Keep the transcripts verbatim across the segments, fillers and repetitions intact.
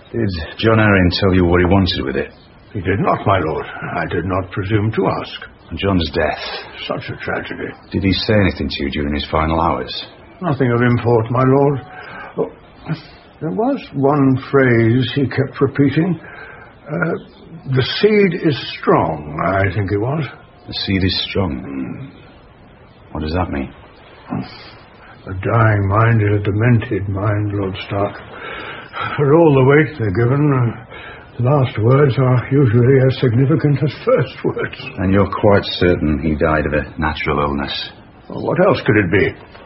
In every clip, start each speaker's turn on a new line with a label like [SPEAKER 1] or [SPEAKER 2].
[SPEAKER 1] Did John Arryn tell you what he wanted with it?
[SPEAKER 2] He did not, my lord. I did not presume to ask.
[SPEAKER 1] And John's death?
[SPEAKER 2] Such a tragedy.
[SPEAKER 1] Did he say anything to you during his final hours?
[SPEAKER 2] Nothing of import, my lord. Oh, there was one phrase he kept repeating. Uh, the seed is strong, I think it was.
[SPEAKER 1] The seed is strong? Mm. What does that mean?
[SPEAKER 2] A dying mind is a demented mind, Lord Stark. For all the weight they're given, uh, last words are usually as significant as first words.
[SPEAKER 1] And you're quite certain he died of a natural illness?
[SPEAKER 2] Well, what else could it be?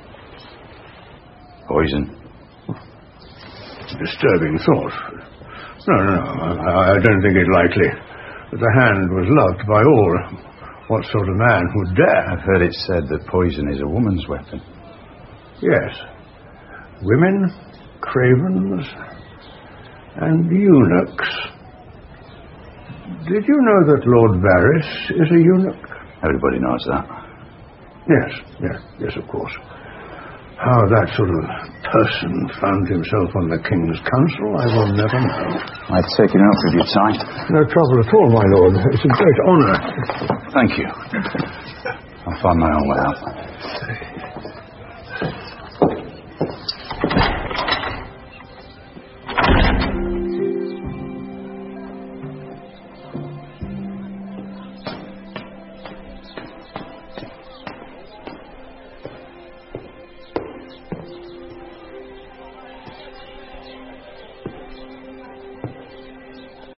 [SPEAKER 1] Poison.
[SPEAKER 2] Disturbing thought. No, no, I, I don't think it likely. The hand was loved by all. What sort of man would dare?
[SPEAKER 1] I've heard it said that poison is a woman's weapon.
[SPEAKER 2] Yes. Women, cravens, and eunuchs. Did you know that Lord Varys is a eunuch?
[SPEAKER 1] Everybody knows that.
[SPEAKER 2] Yes, yes, yes, of course. How that sort of person found himself on the King's Council, I will never know.
[SPEAKER 1] I've taken enough of your time.
[SPEAKER 2] No trouble at all, my lord. It's a great honour.
[SPEAKER 1] Thank you. I'll find my own way out.